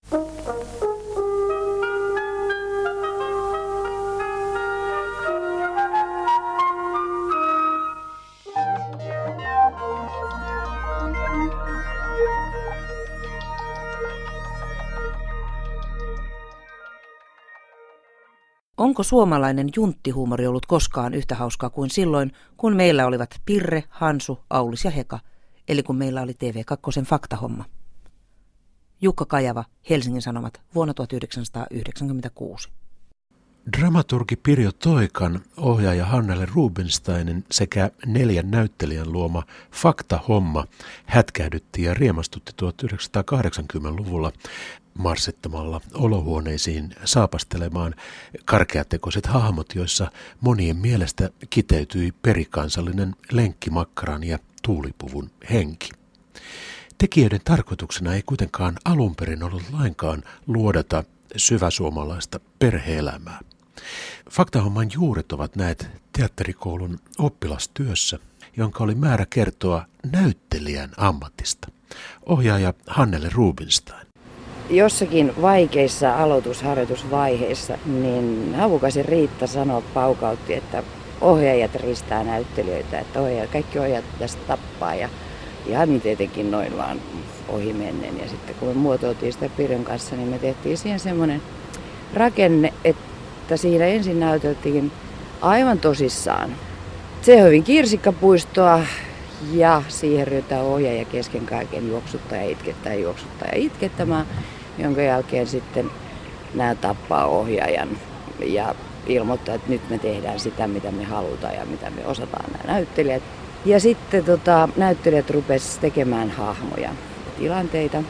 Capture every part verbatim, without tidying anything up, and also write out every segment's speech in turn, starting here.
Onko suomalainen junttihuumori ollut koskaan yhtä hauskaa kuin silloin, kun meillä olivat Pirre, Hansu, Aulis ja Heka, eli kun meillä oli T V kaksi faktahomma? Jukka Kajava, Helsingin Sanomat, vuonna tuhatyhdeksänsataayhdeksänkymmentäkuusi. Dramaturgi Pirjo Toikan, ohjaaja Hannele Rubinsteinin sekä neljän näyttelijän luoma faktahomma hätkähdytti ja riemastutti tuhatyhdeksänsataakahdeksankymmentäluvulla marssittamalla olohuoneisiin saapastelemaan karkeatekoiset hahmot, joissa monien mielestä kiteytyi perikansallinen lenkkimakkaran ja tuulipuvun henki. Tekijöiden tarkoituksena ei kuitenkaan alun perin ollut lainkaan luodata syväsuomalaista perhe-elämää. Faktahomman juuret ovat näet teatterikoulun oppilastyössä, jonka oli määrä kertoa näyttelijän ammatista. Ohjaaja Hannele Rubinstein. Jossakin vaikeissa aloitusharjoitusvaiheissa niin Havukaisen Riitta sanoi paukautti, että ohjaajat ristää näyttelijöitä, että ohjaajat, kaikki ohjaajat pitäisi tappaa ja ihan tietenkin noin vaan ohi mennen. Ja sitten kun me muotoiltiin sitä Pirjon kanssa, niin me tehtiin siihen semmoinen rakenne, että siinä ensin näyteltiin aivan tosissaan Tsehovin kirsikkapuistoa ja siihen ryhdytään ohjaaja kesken kaiken juoksuttaa ja itkettää, juoksuttaa ja itkettämään, jonka jälkeen sitten nämä tappaa ohjaajan ja ilmoittaa, että nyt me tehdään sitä, mitä me halutaan ja mitä me osataan nämä näyttelijät. Ja sitten tota, näyttelijät rupesivat tekemään hahmoja ja tilanteita.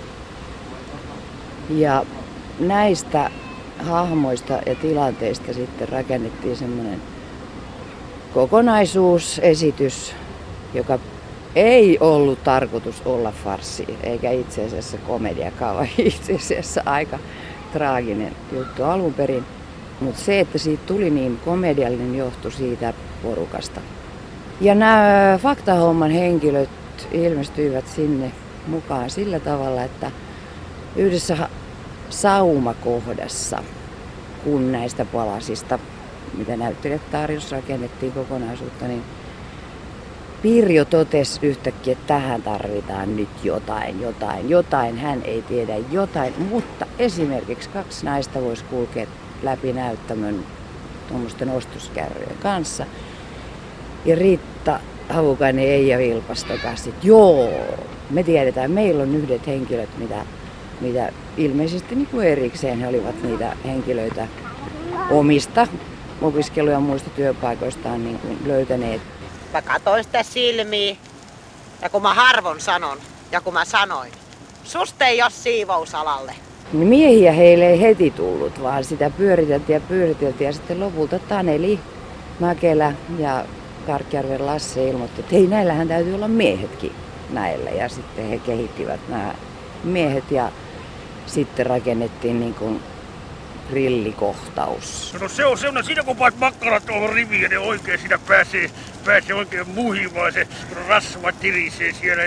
Ja näistä hahmoista ja tilanteista sitten rakennettiin semmoinen kokonaisuusesitys, joka ei ollut tarkoitus olla farssi, eikä itse asiassa komediakaan, vaan itse asiassa aika traaginen juttu alun perin. Mutta se, että siitä tuli niin komediallinen, johtui siitä porukasta. Ja nämä faktahomman henkilöt ilmestyivät sinne mukaan sillä tavalla, että yhdessä saumakohdassa, kun näistä palasista, mitä näyttelijät tarjosi, rakennettiin kokonaisuutta, niin Pirjo totesi yhtäkkiä, että tähän tarvitaan nyt jotain, jotain, jotain. Hän ei tiedä jotain, mutta esimerkiksi kaksi naista voisi kulkea läpi näyttämön tuommoisten ostoskärryjen kanssa. Ja Riitta Havukainen ei ja Vilpastokaan sitten, joo, me tiedetään, meillä on yhdet henkilöt, mitä, mitä ilmeisesti niin kuin erikseen he olivat niitä henkilöitä omista opiskelu- ja muista työpaikoistaan niin kuin löytäneet. Mä katsoin sitä silmiä ja kun mä harvoin sanon ja kun mä sanoin, susta ei ole siivousalalle. Niin miehiä heille ei heti tullut, vaan sitä pyöriteltiin ja pyöriteltiin ja sitten lopulta Taneli Mäkelä ja Karkjärven Lasse ilmoitti, että hei, näillähän täytyy olla miehetkin näillä. Ja sitten he kehittivät nämä miehet ja sitten rakennettiin niin kuin grillikohtaus. No se on semmoinen, siinä kun paat makkarat tuohon riviin ja ne oikein siinä pääsee, pääsee oikein muhimaan, se rasva tirisee siellä.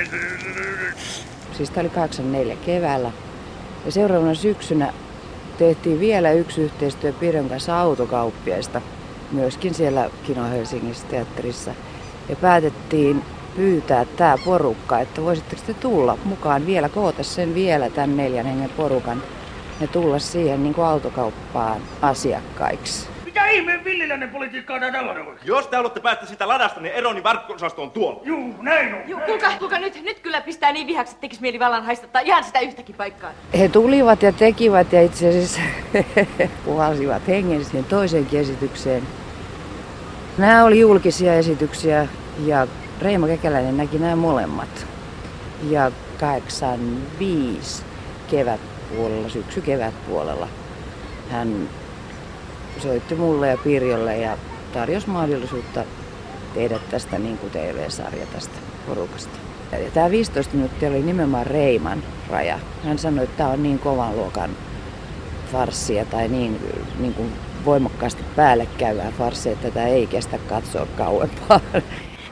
Siis tämä oli kahdeksankymmentäneljä keväällä. Ja seuraavana syksynä tehtiin vielä yksi yhteistyö Pirjon kanssa autokauppiaista, myöskin siellä Kino Helsingissä teatterissa. Ja päätettiin pyytää tämä porukka, että voisitteko te tulla mukaan vielä, koota sen vielä tämän neljän hengen porukan ja tulla siihen niin kuin autokauppaan asiakkaiksi. Mikä ihmeen villiläinen politiikka on tää tällainen oikein? Jos te haluatte päästä sitä ladasta, niin Eroni varkko-osasto on tuolla. Juu, näin on. Juu, kuulkaa, kuulkaa nyt, nyt kyllä pistää niin vihaksi, että tekis mieli vallan haistattaa ihan sitä yhtäkin paikkaa. He tulivat ja tekivät ja itse asiassa puhalsivat hengen siihen toiseenkin esitykseen. Nämä oli julkisia esityksiä ja Reima Kekäläinen näki nämä molemmat. Ja kahdeksankymmentäviisi kevätpuolella, syksy kevätpuolella hän soitti mulle ja Pirjolle ja tarjosi mahdollisuutta tehdä tästä niin kuin T V-sarja tästä porukasta. Ja tämä viisitoista minuuttia oli nimenomaan Reiman raja. Hän sanoi, että tämä on niin kovan luokan farssia tai niin, niin kuin voimakkaasti päälle käyvää farssia, että tätä ei kestä katsoa kauempaa.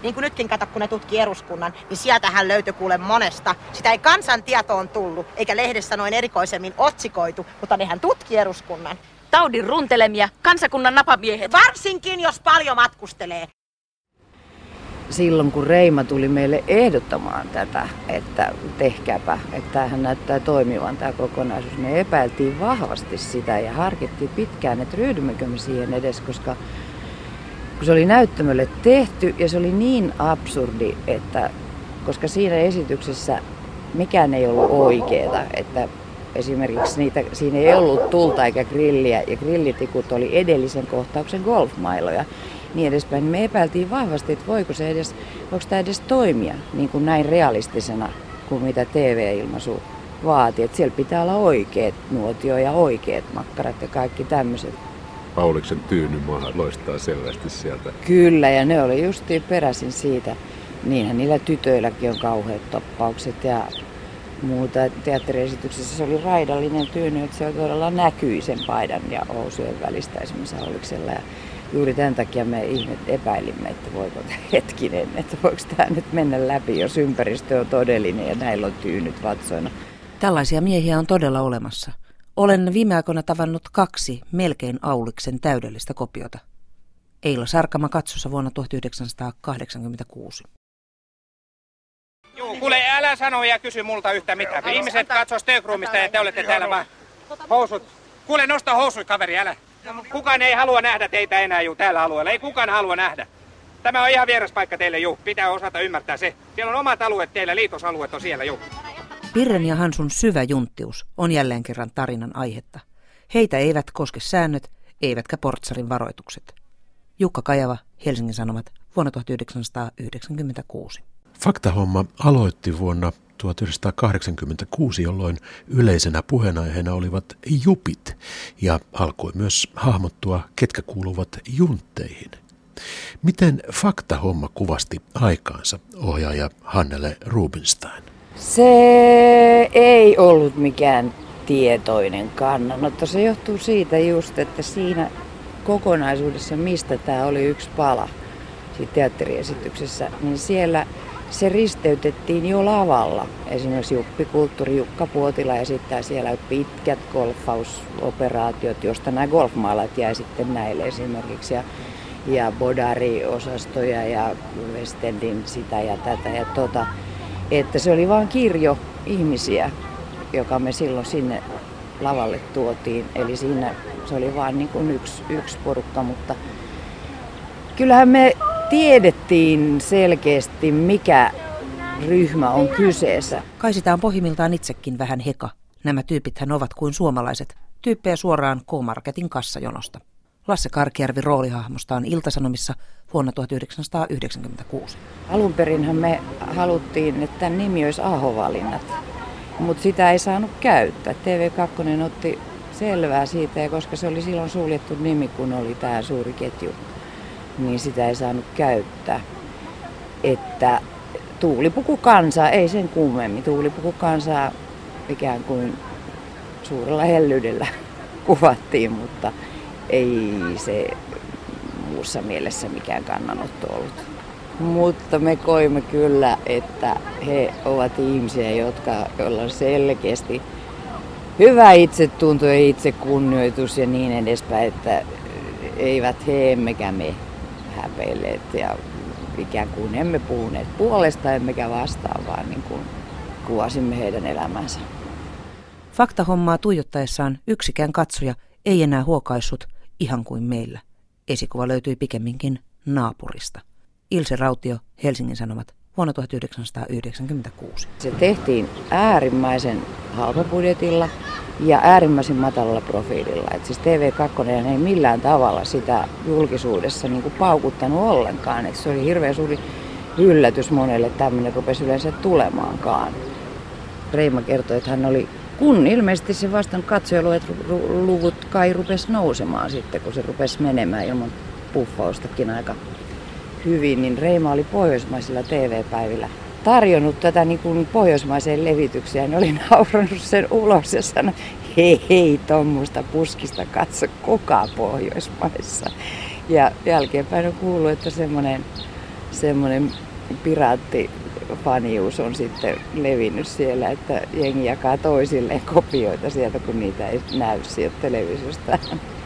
Niin kuin nytkin kato, kun ne tutki eduskunnan, niin sieltähän löytyi kuule monesta. Sitä ei kansan tietoon tullut, eikä lehdessä noin erikoisemmin otsikoitu, mutta nehän tutki eduskunnan. Taudin runtelemia, kansakunnan napamiehet. Varsinkin, jos paljon matkustelee. Silloin kun Reima tuli meille ehdottamaan tätä, että tehkääpä, että tämähän näyttää toimivan tämä kokonaisuus, me epäiltiin vahvasti sitä ja harkittiin pitkään, että ryhdymmekö me siihen edes, koska kun se oli näyttämölle tehty ja se oli niin absurdi, että koska siinä esityksessä mikään ei ollut oikeeta, että esimerkiksi niitä, siinä ei ollut tulta eikä grilliä ja grillitikut oli edellisen kohtauksen golfmailoja. Niin edespäin. Me epäiltiin vahvasti, että voiko se edes, voiko tämä edes toimia niin kuin näin realistisena kuin mitä T V-ilmaisu vaatii. Että siellä pitää olla oikeat nuotio ja oikeat makkarat ja kaikki tämmöiset. Auliksen tyynymaa loistaa selvästi sieltä. Kyllä, ja ne oli justiin peräisin siitä. Niinhän niillä tytöilläkin on kauheat toppaukset ja muuta. Teatteriesityksessä se oli raidallinen tyyny, että se todella näkyi sen paidan ja housujen välistä esimerkiksi Auliksella. Ja juuri tämän takia me ihmet epäilimme, että voiko hetkinen, että voiko tämä nyt mennä läpi, jos ympäristö on todellinen ja näillä on tyynyt vatsoina. Tällaisia miehiä on todella olemassa. Olen viime aikoina tavannut kaksi melkein Auliksen täydellistä kopiota. Eila Sarkama Katsossa vuonna tuhatyhdeksänsataakahdeksankymmentäkuusi. Joo, kuule, älä sano ja kysy multa yhtä mitään. Ihmiset katsoo Stögroomista ja te olette täällä vaan housut. Kuule, nosta housut, kaveri, älä. Kukaan ei halua nähdä teitä enää juu täällä alueella. Ei kukaan halua nähdä. Tämä on ihan vieras paikka teille juu. Pitää osata ymmärtää se. Siellä on omat alueet teillä, liitosalueet on siellä juu. Pirren ja Hansun syvä junttius on jälleen kerran tarinan aihetta. Heitä eivät koske säännöt, eivätkä portsarin varoitukset. Jukka Kajava, Helsingin Sanomat, vuonna tuhatyhdeksänsataayhdeksänkymmentäkuusi. Faktahomma aloitti vuonna tuhatyhdeksänsataakahdeksankymmentäkuusi, jolloin yleisenä puheenaiheena olivat jupit ja alkoi myös hahmottua, ketkä kuuluvat juntteihin. Miten Faktahomma kuvasti aikaansa, ohjaaja Hannele Rubinstein? Se ei ollut mikään tietoinen kannanotto. Se johtuu siitä just, että siinä kokonaisuudessa, mistä tämä oli yksi pala siinä teatteriesityksessä, niin siellä se risteytettiin jo lavalla. Esimerkiksi Juppikulttuuri, Jukka Puotila esittää siellä pitkät golfausoperaatiot, josta nämä golfmaalat jäi sitten näille esimerkiksi. Ja, ja Bodari-osastoja ja West Endin sitä ja tätä ja tota. Että se oli vain kirjo ihmisiä, joka me silloin sinne lavalle tuotiin. Eli siinä se oli vain niin kuin yksi, yksi porukka, mutta kyllähän me tiedettiin selkeästi, mikä ryhmä on kyseessä. Kai sitä on pohjimmiltaan itsekin vähän heka. Nämä tyypithän ovat kuin suomalaiset. Tyyppejä suoraan K-Marketin kassajonosta. Lasse Karkijärvi roolihahmostaan Ilta-Sanomissa vuonna tuhatyhdeksänsataayhdeksänkymmentäkuusi. Alun perinhän me haluttiin, että tämän nimi olisi Aho-valinnat, mutta sitä ei saanut käyttää. T V kaksi otti selvää siitä, ja koska se oli silloin suljettu nimi, kun oli tämä suuri ketju, niin sitä ei saanut käyttää. Että Tuulipukukansaa, ei sen kummemmin, Tuulipukukansaa ikään kuin suurella hellyydellä kuvattiin, mutta ei se muussa mielessä mikään kannanotto ollut. Mutta me koimme kyllä, että he ovat ihmisiä, jotka, joilla on selkeästi hyvä itsetunto ja itsekunnioitus ja niin edespäin, että eivät he emmekä me häpeilleet ja ikään kuin emme puhuneet puolesta emmekä vastaan, vaan niin kuin kuvasimme heidän elämänsä. Faktahommaa tuijottaessaan yksikään katsoja ei enää huokaissut ihan kuin meillä. Esikuva löytyi pikemminkin naapurista. Ilse Rautio, Helsingin Sanomat, vuonna tuhatyhdeksänsataayhdeksänkymmentäkuusi. Se tehtiin äärimmäisen halpabudjetilla ja äärimmäisen matalalla profiililla. Et siis T V kaksi ei millään tavalla sitä julkisuudessa niin kuin paukuttanut ollenkaan. Et se oli hirveän suuri yllätys monelle, että tämmöinen rupesi yleensä tulemaankaan. Reima kertoi, että hän oli, kun ilmeisesti se vastaan katsojaluvut kai rupesi nousemaan sitten, kun se rupesi menemään ilman puffaustakin aika hyvin, niin Reima oli pohjoismaisilla T V-päivillä tarjonnut tätä niin kuin pohjoismaiseen levitykseen. Oli naurannut sen ulos ja sanoi, hei hei, tuommoista puskista katso kukaan Pohjoismaissa. Ja jälkeenpäin on kuullut, että semmoinen semmoinen piraattifanius on sitten levinnyt siellä, että jengi jakaa toisilleen kopioita sieltä, kun niitä ei näy sieltä televisiosta.